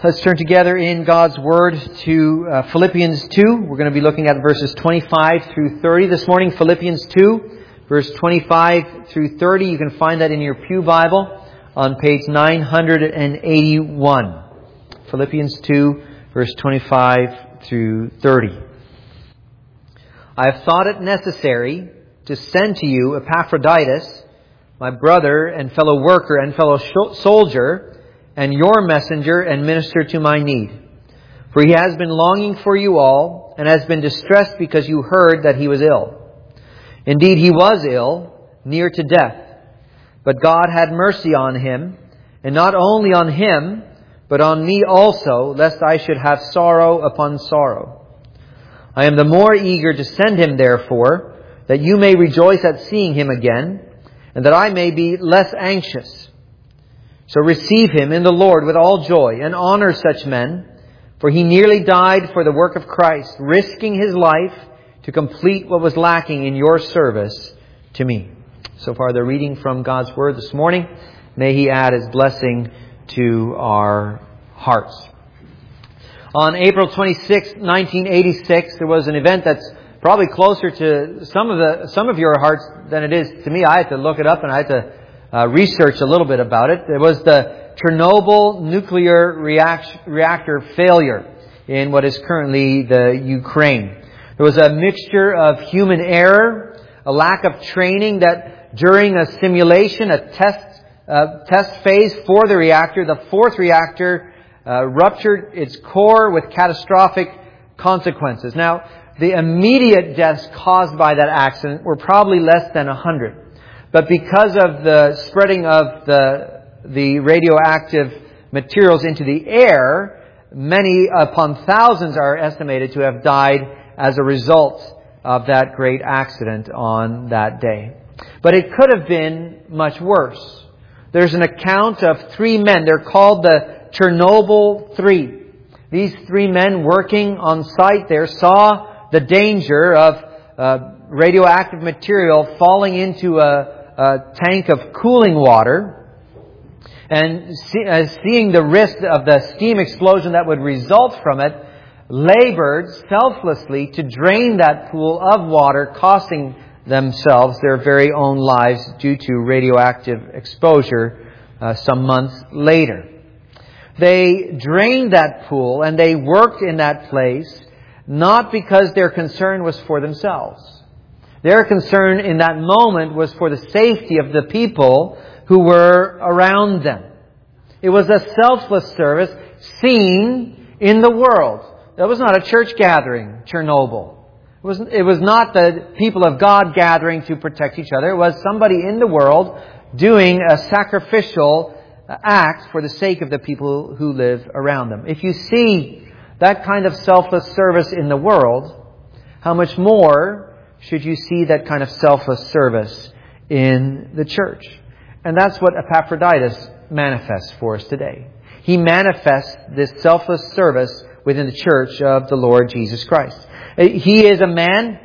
Let's turn together in God's Word to Philippians 2. We're going to be looking at verses 25 through 30 this morning. Philippians 2, verse 25 through 30. You can find that in your Pew Bible on page 981. Philippians 2, verse 25 through 30. I have thought it necessary to send to you Epaphroditus, my brother and fellow worker and fellow soldier, and your messenger and minister to my need. For he has been longing for you all, and has been distressed because you heard that he was ill. Indeed, he was ill, near to death. But God had mercy on him, and not only on him, but on me also, lest I should have sorrow upon sorrow. I am the more eager to send him, therefore, that you may rejoice at seeing him again, and that I may be less anxious. So receive him in the Lord with all joy, and honor such men, for he nearly died for the work of Christ, risking his life to complete what was lacking in your service to me. So far the reading from God's Word this morning. May he add his blessing to our hearts. On April 26, 1986, there was an event that's probably closer to some of your hearts than it is to me. I had to look it up and I had to research a little bit about it. It was the Chernobyl nuclear reactor failure in what is currently the Ukraine. There was a mixture of human error, a lack of training that during a simulation, a test phase for the reactor, the fourth reactor ruptured its core with catastrophic consequences. Now, the immediate deaths caused by that accident were probably less than 100. But because of the spreading of the radioactive materials into the air, many upon thousands are estimated to have died as a result of that great accident on that day. But it could have been much worse. There's an account of 3 men. They're called the Chernobyl 3. These 3 men working on site there saw the danger of radioactive material falling into a tank of cooling water, and seeing the risk of the steam explosion that would result from it, labored selflessly to drain that pool of water, costing themselves their very own lives due to radioactive exposure some months later. They drained that pool and they worked in that place not because their concern was for themselves. Their concern in that moment was for the safety of the people who were around them. It was a selfless service seen in the world. That was not a church gathering, Chernobyl. It was not the people of God gathering to protect each other. It was somebody in the world doing a sacrificial act for the sake of the people who live around them. If you see that kind of selfless service in the world, how much more should you see that kind of selfless service in the church? And that's what Epaphroditus manifests for us today. He manifests this selfless service within the church of the Lord Jesus Christ. He is a man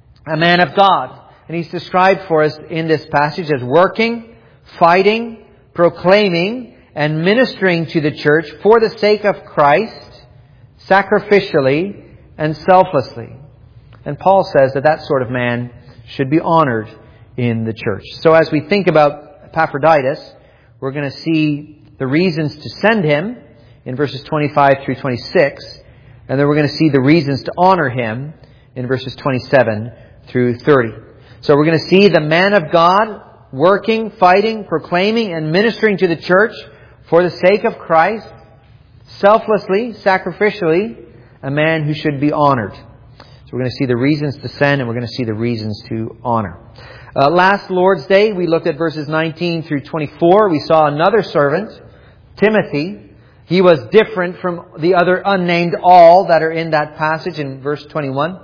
of God. And he's described for us in this passage as working, fighting, proclaiming, and ministering to the church for the sake of Christ, sacrificially and selflessly. And Paul says that sort of man should be honored in the church. So as we think about Epaphroditus, we're going to see the reasons to send him in verses 25 through 26. And then we're going to see the reasons to honor him in verses 27 through 30. So we're going to see the man of God working, fighting, proclaiming, and ministering to the church for the sake of Christ, selflessly, sacrificially, a man who should be honored. So we're going to see the reasons to send, and we're going to see the reasons to honor. Last Lord's Day, we looked at verses 19 through 24. We saw another servant, Timothy. He was different from the other unnamed all that are in that passage in verse 21.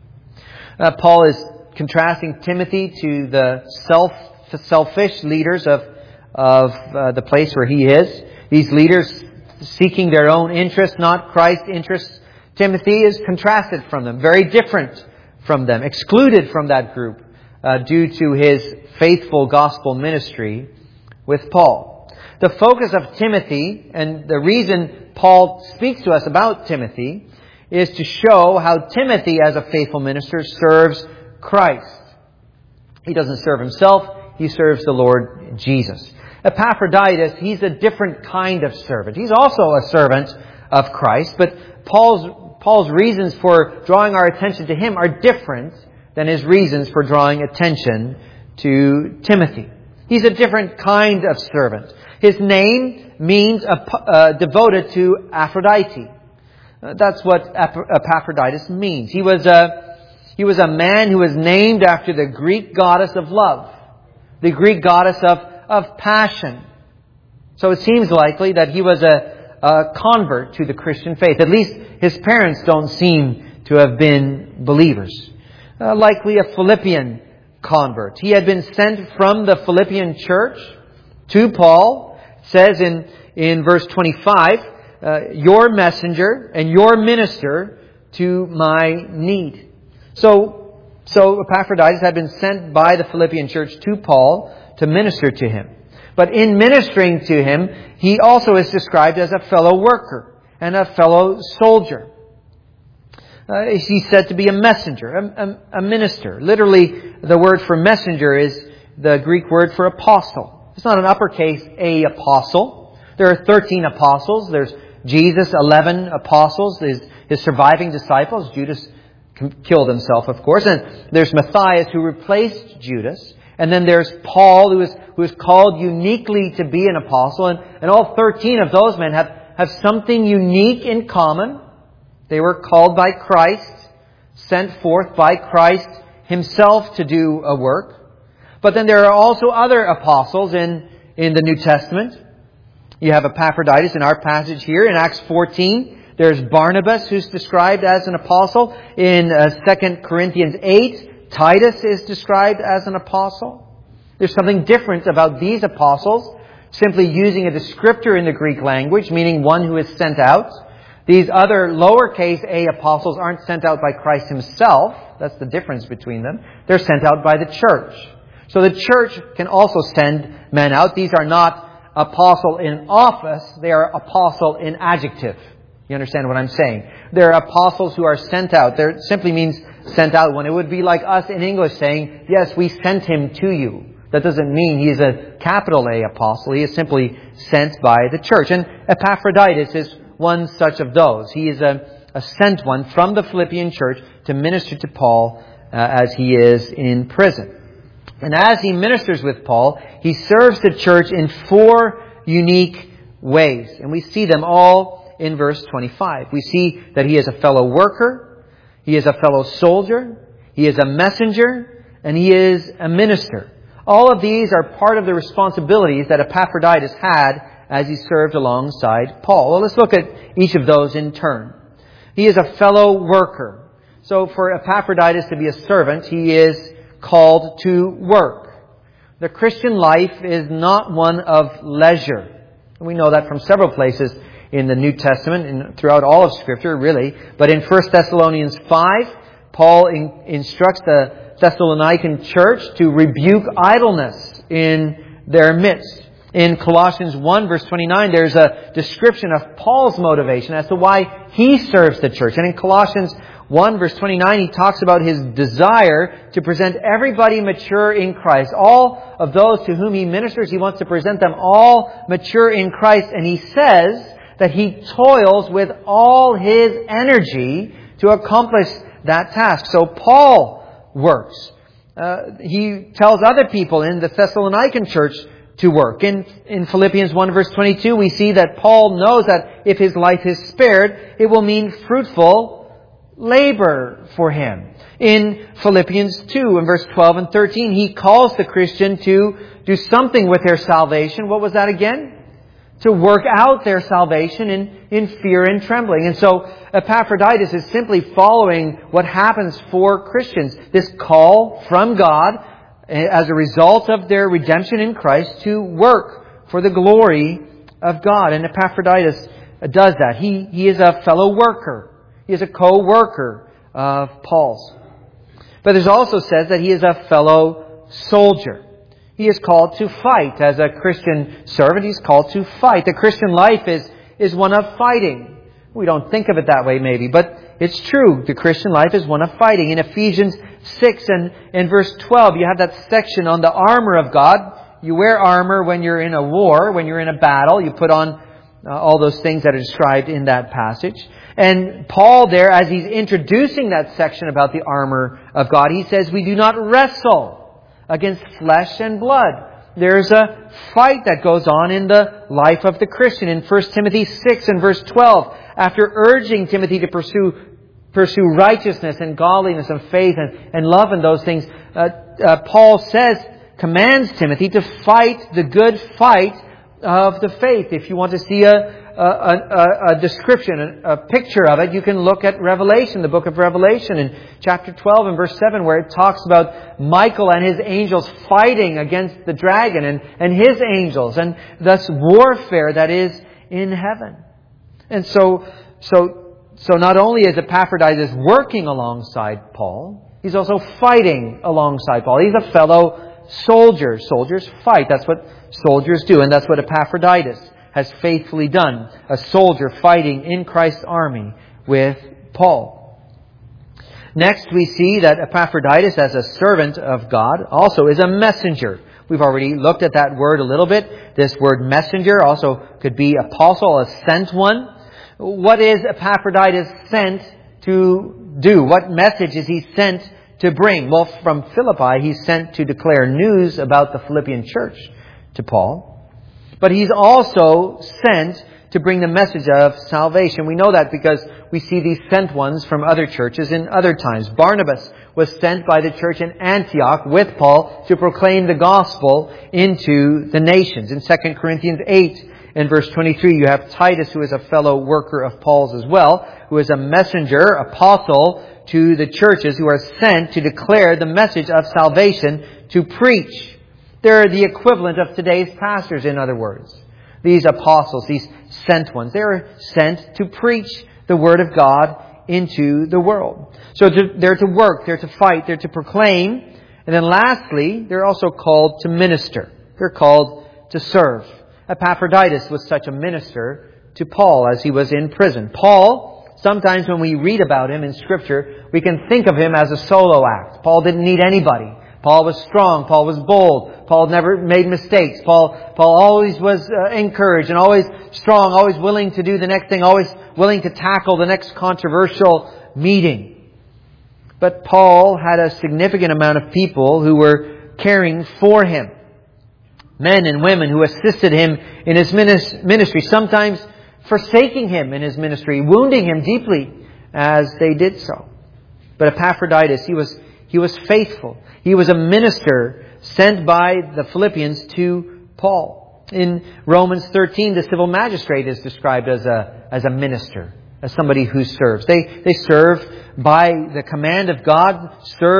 Paul is contrasting Timothy to the selfish leaders of the place where he is. These leaders seeking their own interests, not Christ's interests. Timothy is contrasted from them, very different from them, excluded from that group due to his faithful gospel ministry with Paul. The focus of Timothy and the reason Paul speaks to us about Timothy is to show how Timothy, as a faithful minister, serves Christ. He doesn't serve himself, he serves the Lord Jesus. Epaphroditus, he's a different kind of servant. He's also a servant of Christ, but Paul's reasons for drawing our attention to him are different than his reasons for drawing attention to Timothy. He's a different kind of servant. His name means devoted to Aphrodite. That's what Epaphroditus means. He was a man who was named after the Greek goddess of love, the Greek goddess of passion. So it seems likely that he was a convert to the Christian faith. At least his parents don't seem to have been believers. Likely a Philippian convert. He had been sent from the Philippian church to Paul. It says in verse 25, your messenger and your minister to my need. So Epaphroditus had been sent by the Philippian church to Paul to minister to him. But in ministering to him, he also is described as a fellow worker and a fellow soldier. He's said to be a messenger, a minister. Literally, the word for messenger is the Greek word for apostle. It's not an uppercase A apostle. There are 13 apostles. There's Jesus, 11 apostles, his surviving disciples. Judas killed himself, of course. And there's Matthias, who replaced Judas. And then there's Paul, who is called uniquely to be an apostle. And all 13 of those men have something unique in common. They were called by Christ, sent forth by Christ himself to do a work. But then there are also other apostles in the New Testament. You have Epaphroditus in our passage here in Acts 14. There's Barnabas, who's described as an apostle. In 2 Corinthians 8, Titus is described as an apostle. There's something different about these apostles, simply using a descriptor in the Greek language, meaning one who is sent out. These other lowercase a apostles aren't sent out by Christ himself. That's the difference between them. They're sent out by the church. So the church can also send men out. These are not apostle in office. They are apostle in adjective. You understand what I'm saying? They're apostles who are sent out. There simply means sent out when it would be like us in English saying, yes, we sent him to you. That doesn't mean he is a capital A apostle. He is simply sent by the church. And Epaphroditus is one such of those. He is a sent one from the Philippian church to minister to Paul as he is in prison. And as he ministers with Paul, he serves the church in 4 unique ways. And we see them all in verse 25. We see that he is a fellow worker, he is a fellow soldier, he is a messenger, and he is a minister. All of these are part of the responsibilities that Epaphroditus had as he served alongside Paul. Well, let's look at each of those in turn. He is a fellow worker. So for Epaphroditus to be a servant, he is called to work. The Christian life is not one of leisure. We know that from several places in the New Testament and throughout all of Scripture, really. But in 1 Thessalonians 5, Paul instructs the Thessalonican church to rebuke idleness in their midst. In Colossians 1 verse 29, there's a description of Paul's motivation as to why he serves the church. And in Colossians 1 verse 29, he talks about his desire to present everybody mature in Christ. All of those to whom he ministers, he wants to present them all mature in Christ. And he says that he toils with all his energy to accomplish that task. So Paul works. He tells other people in the Thessalonican church to work. In Philippians 1 verse 22, we see that Paul knows that if his life is spared, it will mean fruitful labor for him. In Philippians 2 in verse 12 and 13, he calls the Christian to do something with their salvation. What was that again? To work out their salvation in fear and trembling. And so Epaphroditus is simply following what happens for Christians. This call from God as a result of their redemption in Christ to work for the glory of God. And Epaphroditus does that. He is a fellow worker. He is a co-worker of Paul's. But it also says that he is a fellow soldier. He is called to fight. As a Christian servant, he's called to fight. The Christian life is one of fighting. We don't think of it that way maybe, but it's true. The Christian life is one of fighting. In Ephesians 6 and in verse 12, you have that section on the armor of God. You wear armor when you're in a war, when you're in a battle. You put on all those things that are described in that passage. And Paul there, as he's introducing that section about the armor of God, he says, we do not wrestle against flesh and blood. There's a fight that goes on in the life of the Christian. In 1 Timothy 6 and verse 12, after urging Timothy to pursue righteousness and godliness and faith and love and those things, Paul commands Timothy to fight the good fight of the faith. If you want to see a description, a picture of it, you can look at Revelation, the book of Revelation in chapter 12 and verse 7, where it talks about Michael and his angels fighting against the dragon and his angels, and thus warfare that is in heaven. And so not only is Epaphroditus working alongside Paul, he's also fighting alongside Paul. He's a fellow soldier. Soldiers fight. That's what soldiers do, and that's what Epaphroditus has faithfully done. A soldier fighting in Christ's army with Paul. Next, we see that Epaphroditus, as a servant of God, also is a messenger. We've already looked at that word a little bit. This word messenger also could be apostle, a sent one. What is Epaphroditus sent to do? What message is he sent to bring? Well, from Philippi, he's sent to declare news about the Philippian church to Paul. But he's also sent to bring the message of salvation. We know that because we see these sent ones from other churches in other times. Barnabas was sent by the church in Antioch with Paul to proclaim the gospel into the nations. In 2 Corinthians 8 and verse 23, you have Titus, who is a fellow worker of Paul's as well, who is a messenger, apostle to the churches who are sent to declare the message of salvation, to preach. They're the equivalent of today's pastors, in other words. These apostles, these sent ones, they're sent to preach the Word of God into the world. So they're to work, they're to fight, they're to proclaim. And then lastly, they're also called to minister. They're called to serve. Epaphroditus was such a minister to Paul as he was in prison. Paul, sometimes when we read about him in Scripture, we can think of him as a solo act. Paul didn't need anybody. Paul was strong. Paul was bold. Paul never made mistakes. Paul always was encouraged and always strong, always willing to do the next thing, always willing to tackle the next controversial meeting. But Paul had a significant amount of people who were caring for him. Men and women who assisted him in his ministry, sometimes forsaking him in his ministry, wounding him deeply as they did so. But Epaphroditus, he was faithful. He was a minister sent by the Philippians to Paul. In Romans 13, the civil magistrate is described as a minister, as somebody who serves. They serve by the command of God,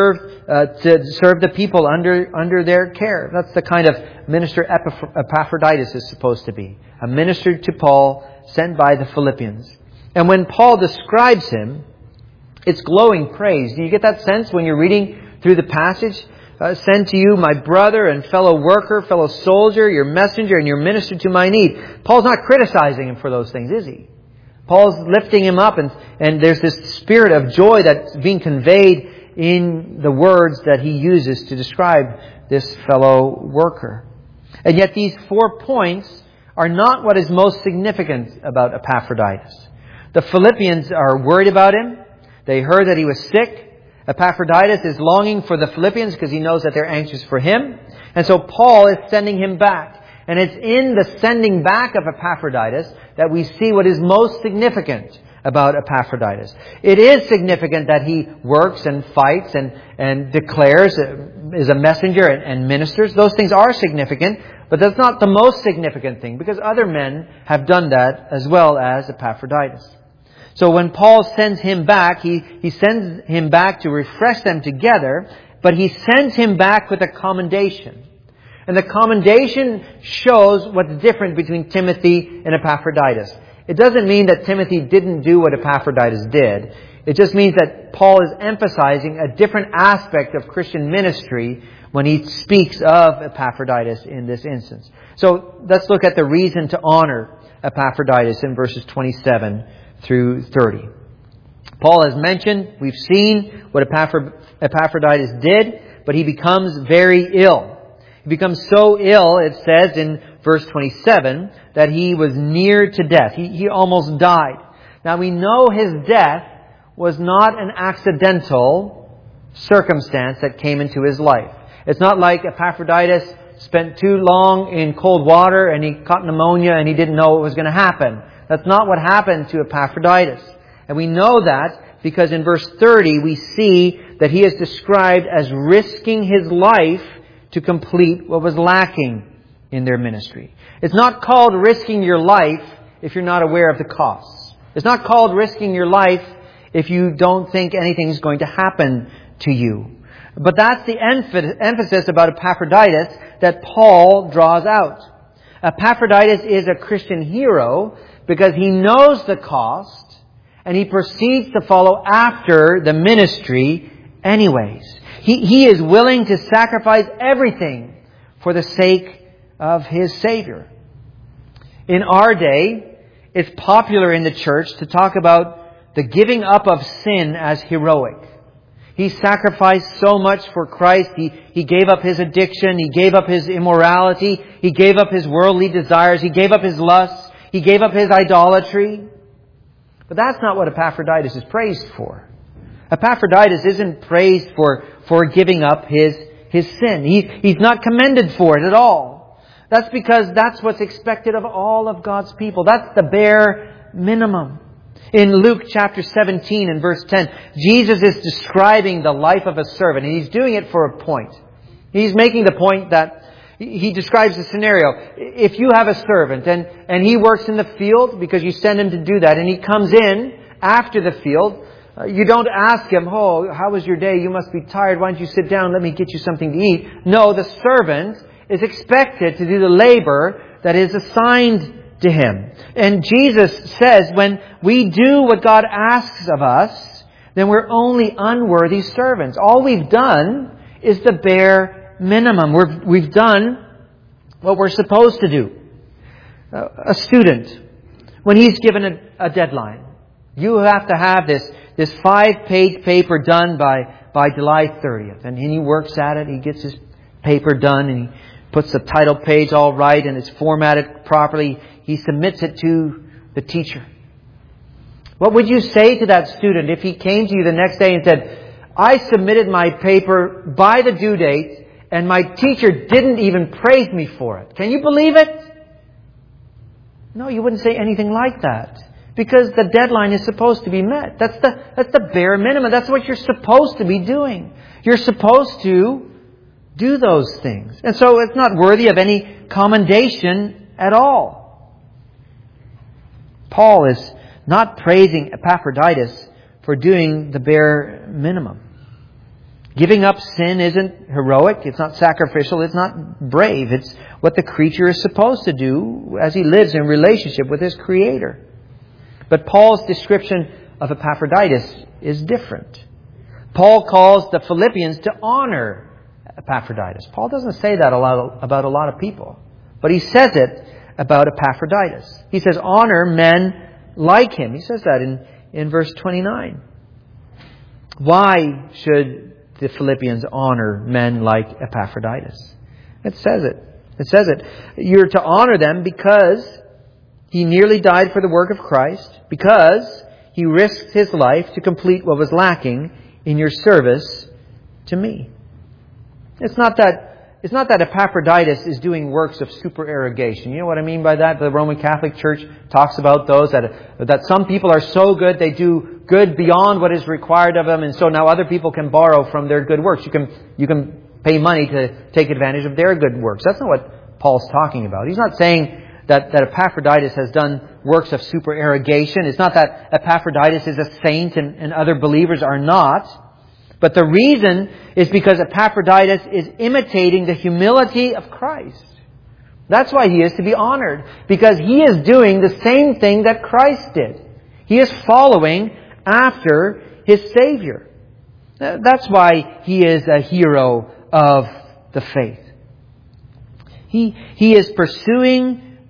to serve the people under their care. That's the kind of minister Epaphroditus is supposed to be. A minister to Paul, sent by the Philippians. And when Paul describes him, it's glowing praise. Do you get that sense when you're reading through the passage? Send to you my brother and fellow worker, fellow soldier, your messenger and your minister to my need. Paul's not criticizing him for those things, is he? Paul's lifting him up, and there's this spirit of joy that's being conveyed in the words that he uses to describe this fellow worker. And yet these 4 points are not what is most significant about Epaphroditus. The Philippians are worried about him. They heard that he was sick. Epaphroditus is longing for the Philippians because he knows that they're anxious for him. And so Paul is sending him back. And it's in the sending back of Epaphroditus that we see what is most significant about Epaphroditus. It is significant that he works and fights and declares, is a messenger and ministers. Those things are significant, but that's not the most significant thing, because other men have done that as well as Epaphroditus. So when Paul sends him back, he sends him back to refresh them together, but he sends him back with a commendation. And the commendation shows what's different between Timothy and Epaphroditus. It doesn't mean that Timothy didn't do what Epaphroditus did. It just means that Paul is emphasizing a different aspect of Christian ministry when he speaks of Epaphroditus in this instance. So let's look at the reason to honor Epaphroditus in verses 27 through 30. Paul has mentioned, we've seen what Epaphroditus did, but he becomes very ill. He becomes so ill, it says in verse 27, that he was near to death. He almost died. Now we know his death was not an accidental circumstance that came into his life. It's not like Epaphroditus spent too long in cold water and he caught pneumonia and he didn't know what was going to happen. That's not what happened to Epaphroditus. And we know that because in verse 30 we see that he is described as risking his life to complete what was lacking in their ministry. It's not called risking your life if you're not aware of the costs. It's not called risking your life if you don't think anything's going to happen to you. But that's the emphasis about Epaphroditus that Paul draws out. Epaphroditus is a Christian hero because he knows the cost and he proceeds to follow after the ministry anyways. He is willing to sacrifice everything for the sake of his Savior. In our day, it's popular in the church to talk about the giving up of sin as heroic. He sacrificed so much for Christ. He gave up his addiction. He gave up his immorality. He gave up his worldly desires. He gave up his lusts. He gave up his idolatry. But that's not what Epaphroditus is praised for. Epaphroditus isn't praised for giving up his sin. He's not commended for it at all. That's because that's what's expected of all of God's people. That's the bare minimum. In Luke chapter 17 and verse 10, Jesus is describing the life of a servant, and He's doing it for a point. He's making the point that He describes the scenario. If you have a servant and he works in the field because you send him to do that, and he comes in after the field, you don't ask him, "Oh, how was your day? You must be tired. Why don't you sit down? Let me get you something to eat." No, the servant is expected to do the labor that is assigned to him. And Jesus says when we do what God asks of us, then we're only unworthy servants. All we've done is the bare minimum. We've done what we're supposed to do. A student, when he's given a deadline, you have to have this 5-page paper done by July 30th. And he works at it. He gets his paper done and he puts the title page all right and it's formatted properly. He submits it to the teacher. What would you say to that student if he came to you the next day and said, "I submitted my paper by the due date and my teacher didn't even praise me for it"? Can you believe it? No, you wouldn't say anything like that. Because the deadline is supposed to be met. That's the bare minimum. That's what you're supposed to be doing. You're supposed to do those things. And so it's not worthy of any commendation at all. Paul is not praising Epaphroditus for doing the bare minimum. Giving up sin isn't heroic. It's not sacrificial. It's not brave. It's what the creature is supposed to do as he lives in relationship with his Creator. But Paul's description of Epaphroditus is different. Paul calls the Philippians to honor Epaphroditus. Paul doesn't say that about a lot of people. But he says it about Epaphroditus. He says, honor men like him. He says that in verse 29. Why should the Philippians honor men like Epaphroditus? It says it. It says it. You're to honor them because he nearly died for the work of Christ, because he risked his life to complete what was lacking in your service to me. It's not that Epaphroditus is doing works of supererogation. You know what I mean by that? The Roman Catholic Church talks about those, that some people are so good, they do good beyond what is required of them, and so now other people can borrow from their good works. You can pay money to take advantage of their good works. That's not what Paul's talking about. He's not saying that Epaphroditus has done works of supererogation. It's not that Epaphroditus is a saint and other believers are not. But the reason is because Epaphroditus is imitating the humility of Christ. That's why he is to be honored. Because he is doing the same thing that Christ did. He is following after his Savior. That's why he is a hero of the faith. He is pursuing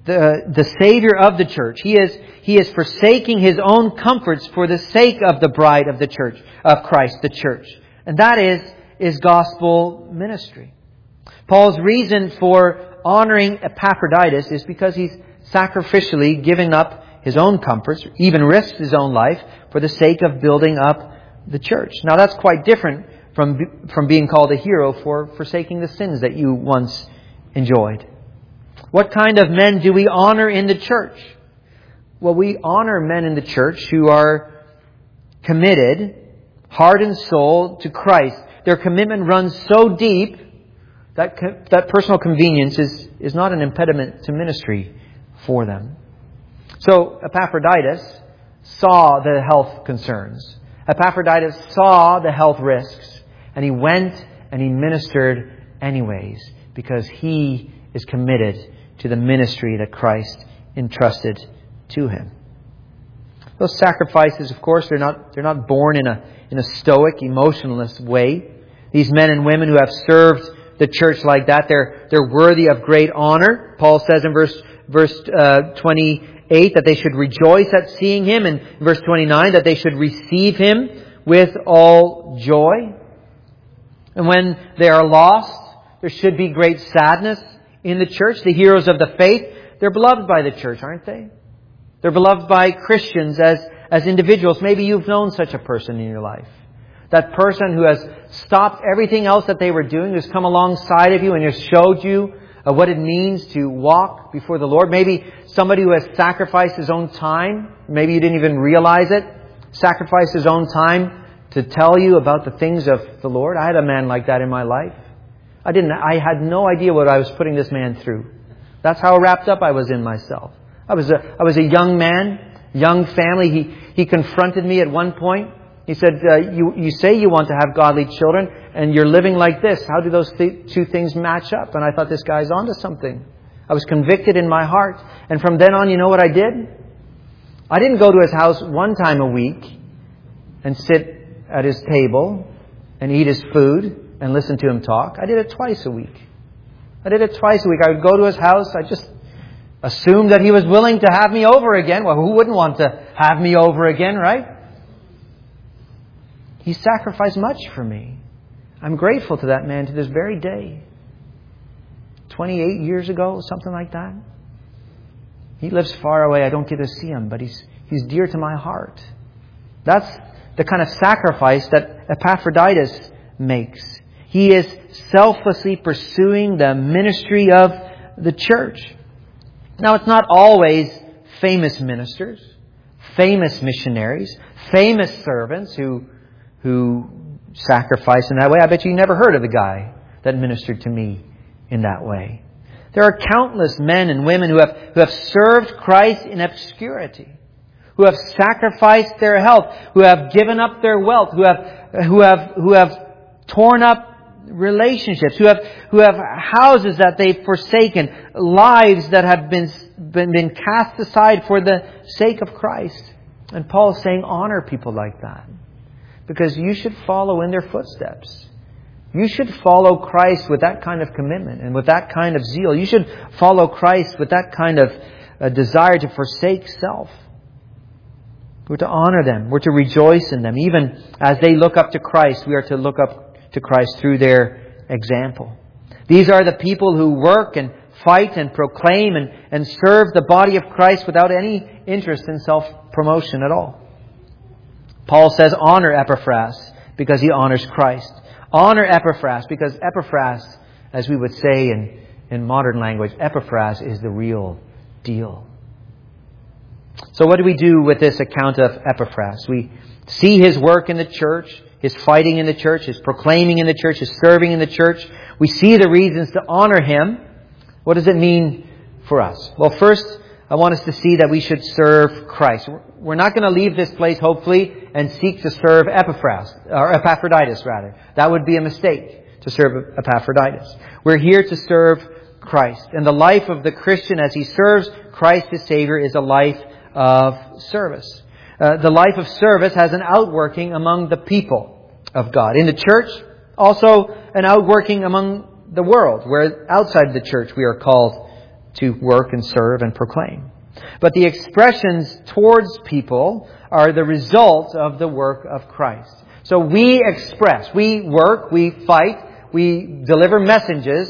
the Savior of the church. He is forsaking His own comforts for the sake of the bride of the church, of Christ, the church. And that is gospel ministry. Paul's reason for honoring Epaphroditus is because he's sacrificially given up his own comforts, even risked his own life for the sake of building up the church. Now that's quite different from being called a hero for forsaking the sins that you once enjoyed. What kind of men do we honor in the church? Well, we honor men in the church who are committed, heart and soul, to Christ. Their commitment runs so deep that personal convenience is not an impediment to ministry for them. So Epaphroditus saw the health concerns. Epaphroditus saw the health risks. And he went and he ministered anyways because he is committed to the ministry that Christ entrusted to him. Those sacrifices, of course, they're not born in a stoic, emotionless way. These men and women who have served the church like that, they're worthy of great honor. Paul says in verse 28 that they should rejoice at seeing him, and verse 29 that they should receive him with all joy. And when they are lost, there should be great sadness in the church. The heroes of the faith, they're beloved by the church, aren't they? They're beloved by Christians as individuals. Maybe you've known such a person in your life. That person who has stopped everything else that they were doing, who's come alongside of you and has showed you what it means to walk before the Lord. Maybe somebody who has sacrificed his own time. Maybe you didn't even realize it. Sacrificed his own time to tell you about the things of the Lord. I had a man like that in my life. I had no idea what I was putting this man through. That's how wrapped up I was in myself. I was a young man, young family. He confronted me at one point. He said, you say you want to have godly children and you're living like this. How do those two things match up? And I thought, this guy's onto something. I was convicted in my heart. And from then on, you know what I did? I didn't go to his house one time a week and sit at his table and eat his food and listen to him talk. I did it twice a week. I would go to his house. I just assumed that he was willing to have me over again. Well, who wouldn't want to have me over again, right? He sacrificed much for me. I'm grateful to that man to this very day. 28 years ago, something like that. He lives far away. I don't get to see him, but he's dear to my heart. That's the kind of sacrifice that Epaphroditus makes. He is selflessly pursuing the ministry of the church. Now, it's not always famous ministers, famous missionaries, famous servants who sacrifice in that way. I bet you never heard of the guy that ministered to me in that way. There are countless men and women who have served Christ in obscurity, who have sacrificed their health, who have given up their wealth, who have torn up relationships, who have houses that they've forsaken, lives that have been cast aside for the sake of Christ. And Paul is saying, honor people like that, because you should follow in their footsteps. You should follow Christ with that kind of commitment and with that kind of zeal. You should follow Christ with that kind of desire to forsake self. We're to honor them. We're to rejoice in them. Even as they look up to Christ, we are to look up to Christ through their example. These are the people who work and fight and proclaim and serve the body of Christ without any interest in self-promotion at all. Paul says, honor Epaphras because he honors Christ. Honor Epaphras because Epaphras, as we would say in modern language, Epaphras is the real deal. So what do we do with this account of Epaphras? We see his work in the church, his fighting in the church, his proclaiming in the church, his serving in the church. We see the reasons to honor him. What does it mean for us? Well, first, I want us to see that we should serve Christ. We're not going to leave this place, hopefully, and seek to serve Epaphroditus, rather. That would be a mistake, to serve Epaphroditus. We're here to serve Christ. And the life of the Christian as he serves Christ his Savior is a life of service. The life of service has an outworking among the people of God. In the church, also an outworking among the world, where outside the church we are called to work and serve and proclaim. But the expressions towards people are the result of the work of Christ. So we express, we work, we fight, we deliver messages,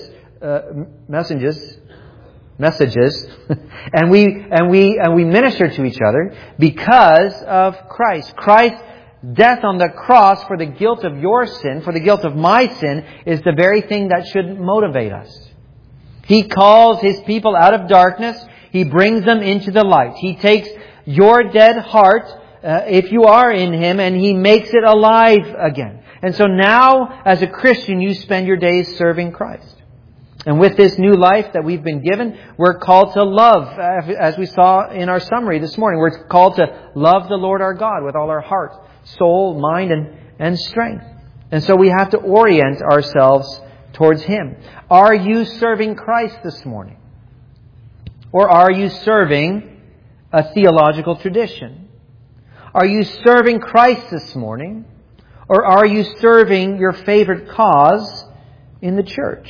and we minister to each other because of Christ. Christ's death on the cross for the guilt of your sin, for the guilt of my sin, is the very thing that should motivate us. He calls His people out of darkness. He brings them into the light. He takes your dead heart, if you are in Him, and He makes it alive again. And so now, as a Christian, you spend your days serving Christ. And with this new life that we've been given, we're called to love, as we saw in our summary this morning. We're called to love the Lord our God with all our heart, soul, mind, and strength. And so we have to orient ourselves towards Him. Are you serving Christ this morning? Or are you serving a theological tradition? Are you serving Christ this morning? Or are you serving your favorite cause in the church?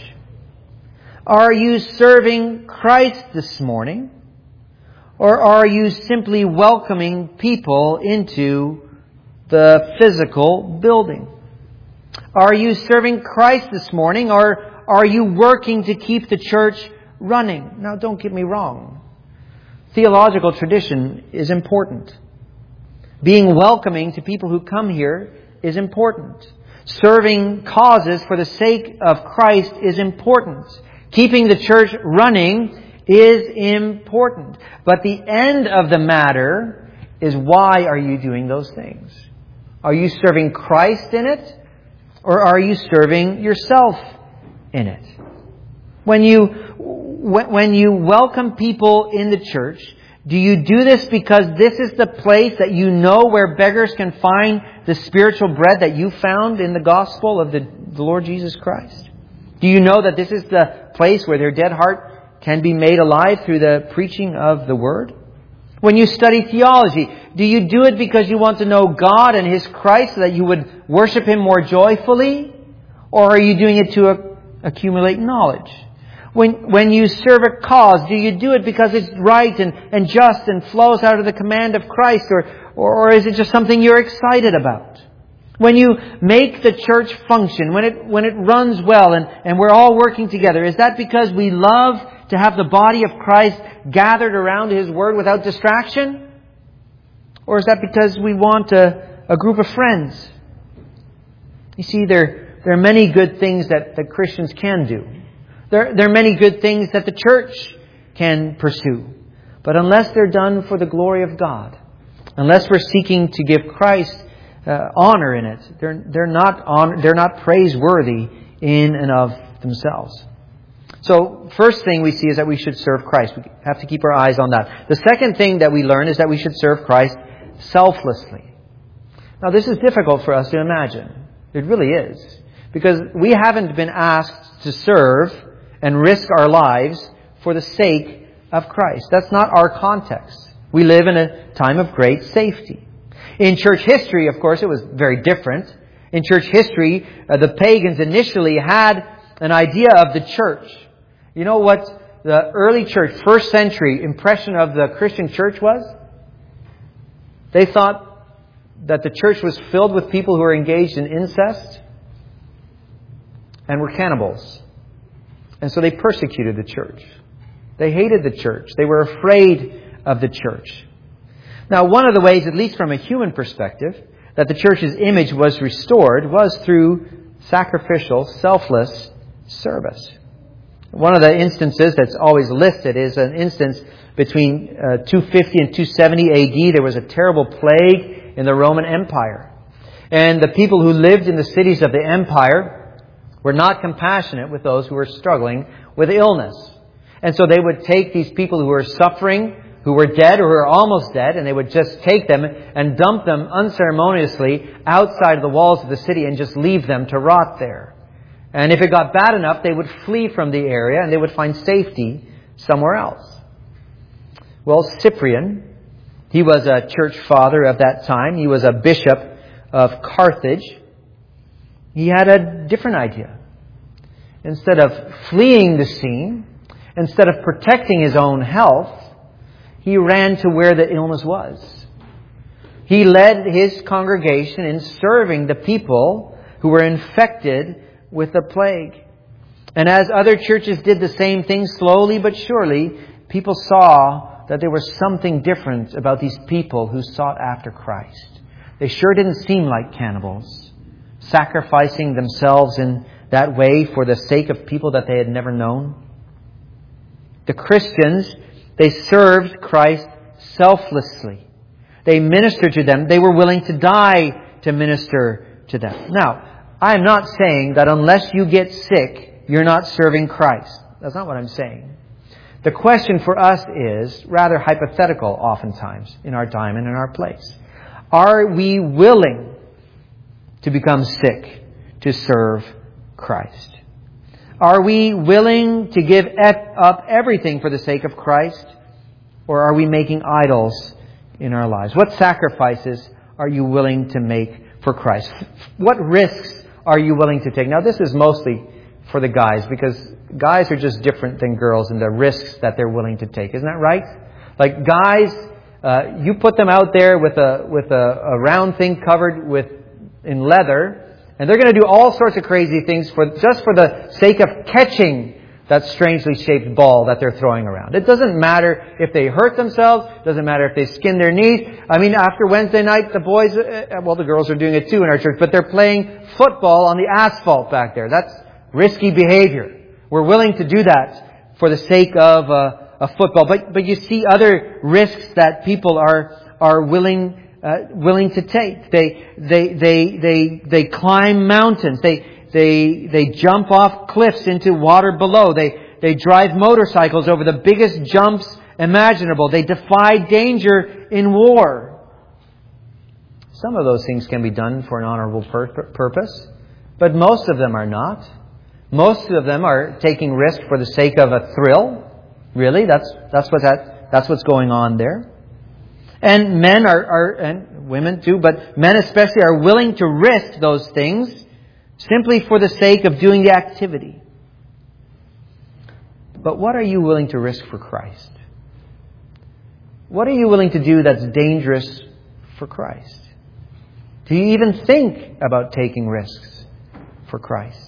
Are you serving Christ this morning? Or are you simply welcoming people into the physical building? Are you serving Christ this morning, or are you working to keep the church running? Now, don't get me wrong. Theological tradition is important. Being welcoming to people who come here is important. Serving causes for the sake of Christ is important. Keeping the church running is important. But the end of the matter is, why are you doing those things? Are you serving Christ in it? Or are you serving yourself in it? When you welcome people in the church, do you do this because this is the place that you know where beggars can find the spiritual bread that you found in the gospel of the Lord Jesus Christ? Do you know that this is the place where their dead heart can be made alive through the preaching of the Word? When you study theology, do you do it because you want to know God and His Christ so that you would worship Him more joyfully? Or are you doing it to accumulate knowledge? When you serve a cause, do you do it because it's right and just and flows out of the command of Christ? Or is it just something you're excited about? When you make the church function, when it runs well and we're all working together, is that because we love to have the body of Christ gathered around His Word without distraction? Or is that because we want a group of friends? You see, there are many good things that Christians can do. There are many good things that the church can pursue. But unless they're done for the glory of God, unless we're seeking to give Christ honor in it, they're not praiseworthy in and of themselves. So, first thing we see is that we should serve Christ. We have to keep our eyes on that. The second thing that we learn is that we should serve Christ selflessly. Now, this is difficult for us to imagine. It really is. Because we haven't been asked to serve and risk our lives for the sake of Christ. That's not our context. We live in a time of great safety. In church history, of course, it was very different. In church history, the pagans initially had an idea of the church. You know what the early church, first century impression of the Christian church was? They thought that the church was filled with people who were engaged in incest and were cannibals. And so they persecuted the church. They hated the church. They were afraid of the church. Now, one of the ways, at least from a human perspective, that the church's image was restored was through sacrificial, selfless service. One of the instances that's always listed is an instance between 250 and 270 AD. There was a terrible plague in the Roman Empire. And the people who lived in the cities of the empire were not compassionate with those who were struggling with illness. And so they would take these people who were suffering, who were dead or who were almost dead, and they would just take them and dump them unceremoniously outside of the walls of the city and just leave them to rot there. And if it got bad enough, they would flee from the area and they would find safety somewhere else. Well, Cyprian, he was a church father of that time. He was a bishop of Carthage. He had a different idea. Instead of fleeing the scene Instead of protecting his own health, he ran to where the illness was. He led his congregation in serving the people who were infected with the plague. And as other churches did the same thing, slowly but surely, people saw that there was something different about these people who sought after Christ. They sure didn't seem like cannibals, sacrificing themselves in that way for the sake of people that they had never known. The Christians, they served Christ selflessly. They ministered to them. They were willing to die to minister to them. Now, I am not saying that unless you get sick, you're not serving Christ. That's not what I'm saying. The question for us is rather hypothetical oftentimes in our time and in our place. Are we willing to become sick to serve Christ? Are we willing to give up everything for the sake of Christ? Or are we making idols in our lives? What sacrifices are you willing to make for Christ? What risks are you willing to take? Now, this is mostly for the guys, because guys are just different than girls in the risks that they're willing to take. Isn't that right? Like guys, you put them out there with a round thing covered in leather, and they're going to do all sorts of crazy things just for the sake of catching that strangely shaped ball that they're throwing around. It doesn't matter if they hurt themselves. It doesn't matter if they skin their knees. I mean, after Wednesday night, the boys, the girls are doing it too in our church, but they're playing football on the asphalt back there. That's risky behavior. We're willing to do that for the sake of a football. But you see other risks that people are willing to take. They climb mountains. They jump off cliffs into water below. They drive motorcycles over the biggest jumps imaginable. They defy danger in war. Some of those things can be done for an honorable purpose, but most of them are not. Most of them are taking risk for the sake of a thrill. Really, that's what's going on there. And men and women too, but men especially are willing to risk those things simply for the sake of doing the activity. But what are you willing to risk for Christ? What are you willing to do that's dangerous for Christ? Do you even think about taking risks for Christ?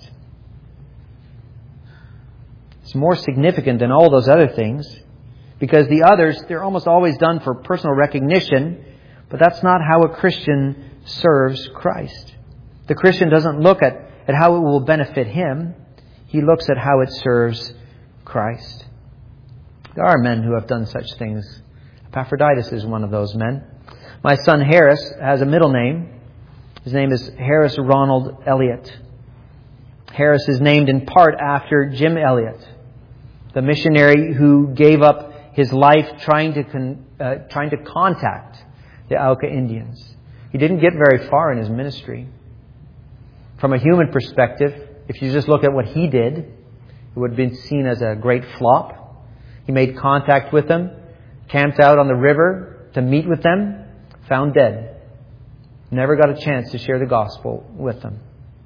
It's more significant than all those other things, because the others, they're almost always done for personal recognition, but that's not how a Christian serves Christ. The Christian doesn't look at how it will benefit him. He looks at how it serves Christ. There are men who have done such things. Epaphroditus is one of those men. My son Harris has a middle name. His name is Harris Ronald Elliott. Harris is named in part after Jim Elliot, the missionary who gave up his life trying to contact the Auca Indians. He didn't get very far in his ministry. From a human perspective, if you just look at what he did, it would have been seen as a great flop. He made contact with them, camped out on the river to meet with them, found dead. Never got a chance to share the gospel with them.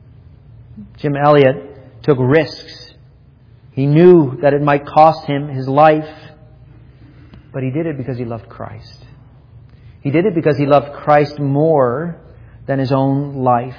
Jim Elliot took risks. He knew that it might cost him his life, but he did it because he loved Christ. He did it because he loved Christ more than his own life.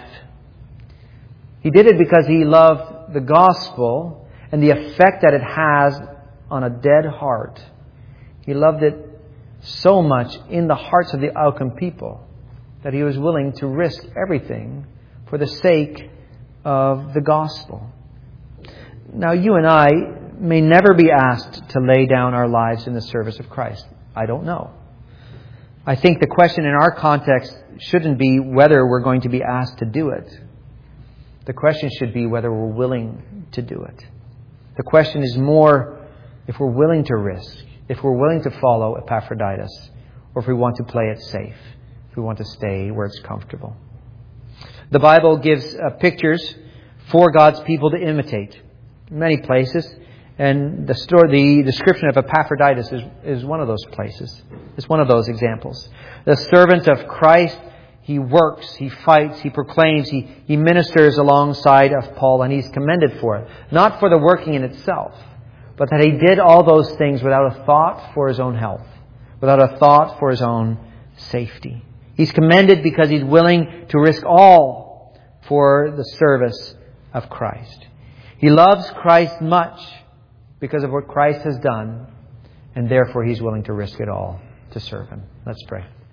He did it because he loved the gospel and the effect that it has on a dead heart. He loved it so much in the hearts of the Aucan people that he was willing to risk everything for the sake of the gospel. Now, you and I may never be asked to lay down our lives in the service of Christ. I don't know. I think the question in our context shouldn't be whether we're going to be asked to do it. The question should be whether we're willing to do it. The question is more if we're willing to risk, if we're willing to follow Epaphroditus, or if we want to play it safe, if we want to stay where it's comfortable. The Bible gives pictures for God's people to imitate in many places, and the description of Epaphroditus is one of those places. It's one of those examples. The servant of Christ, he works, he fights, he proclaims, he ministers alongside of Paul, and he's commended for it. Not for the working in itself, but that he did all those things without a thought for his own health, without a thought for his own safety. He's commended because he's willing to risk all for the service of Christ. He loves Christ much because of what Christ has done, and therefore he's willing to risk it all to serve Him. Let's pray.